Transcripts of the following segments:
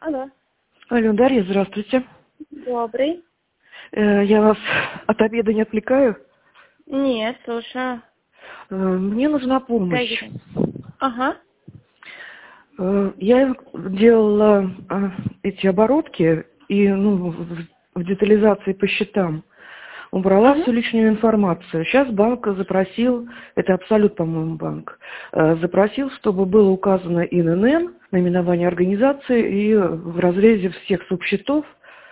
Алло. Алло, Дарья, здравствуйте. Добрый. Я вас от обеда не отвлекаю? Нет, слушаю. Мне нужна помощь. Скажите. Ага. Я делала эти оборотки и в детализации по счетам убрала Угу. всю лишнюю информацию. Сейчас банк запросил, это Абсолют, по-моему, банк, запросил, чтобы было указано ИНН, наименование организации, и в разрезе всех субсчетов.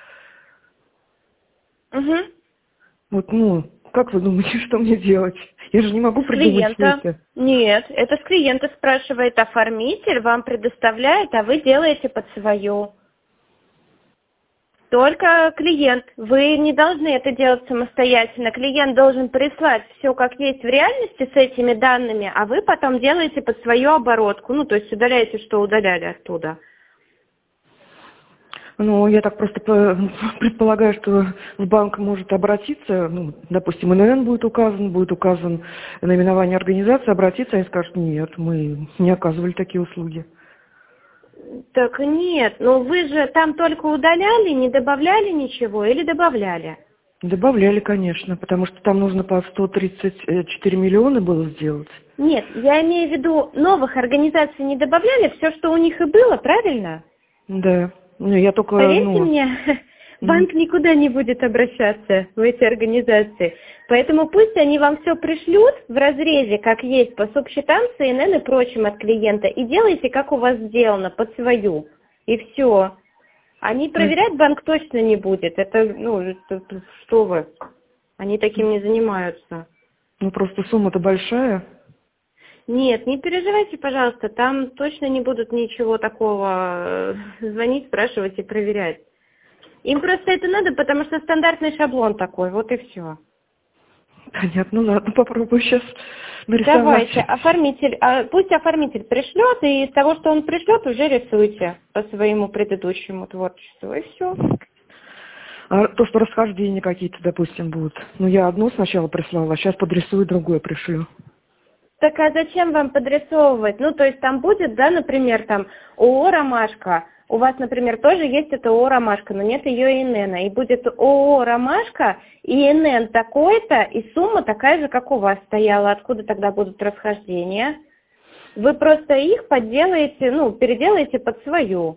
Угу. Как вы думаете, что мне делать? Я же не могу С придумать все клиента. это. Нет, это с клиента спрашивает оформитель, вам предоставляет, а вы делаете под свою. Только клиент. Вы не должны это делать самостоятельно. Клиент должен прислать все как есть в реальности с этими данными, а вы потом делаете под свою оборотку. То есть удаляете, что удаляли оттуда. Я так просто предполагаю, что в банк может обратиться, допустим, ИНН будет указан наименование организации, обратиться, они скажут: нет, мы не оказывали такие услуги. Так нет, вы же там только удаляли, не добавляли ничего или добавляли? Добавляли, конечно, потому что там нужно по 134 миллиона было сделать. Нет, я имею в виду, новых организаций не добавляли, все, что у них и было, правильно? Да. Я только, Поверьте мне, Мгм. банк никуда не будет обращаться в эти организации. Поэтому пусть они вам все пришлют в разрезе, как есть, по субсчетам, ЦНН и прочим от клиента, и делайте, как у вас сделано, под свою. И все. Они проверять банк точно не будет. Что вы? Они таким не занимаются. Просто сумма-то большая. Нет, не переживайте, пожалуйста, там точно не будут ничего такого звонить, спрашивать и проверять. Им просто это надо, потому что стандартный шаблон такой, вот и все. Понятно, ладно, попробую сейчас нарисовать. Давайте, пусть оформитель пришлет, и из того, что он пришлет, уже рисуйте по своему предыдущему творчеству, и все. А то, что расхождения какие-то, допустим, будут. Я одно сначала прислала, а сейчас подрисую, другое пришлю. Так а зачем вам подрисовывать? То есть там будет, да, например, там ООО «Ромашка». У вас, например, тоже есть это ООО «Ромашка», но нет ее ИНН. И будет ООО «Ромашка», и ИНН такой-то, и сумма такая же, как у вас стояла. Откуда тогда будут расхождения? Вы просто их подделаете, переделаете под свою.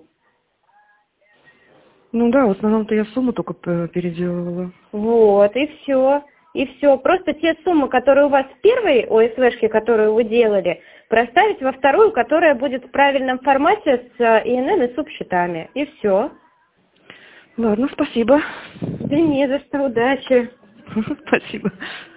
Да, в основном-то я сумму только переделывала. Вот, и все. И все. Просто те суммы, которые у вас в первой ОСВшке, которую вы делали, проставить во вторую, которая будет в правильном формате с ИНН и субсчетами. И все. Ладно, спасибо. Да не за что, удачи. Спасибо.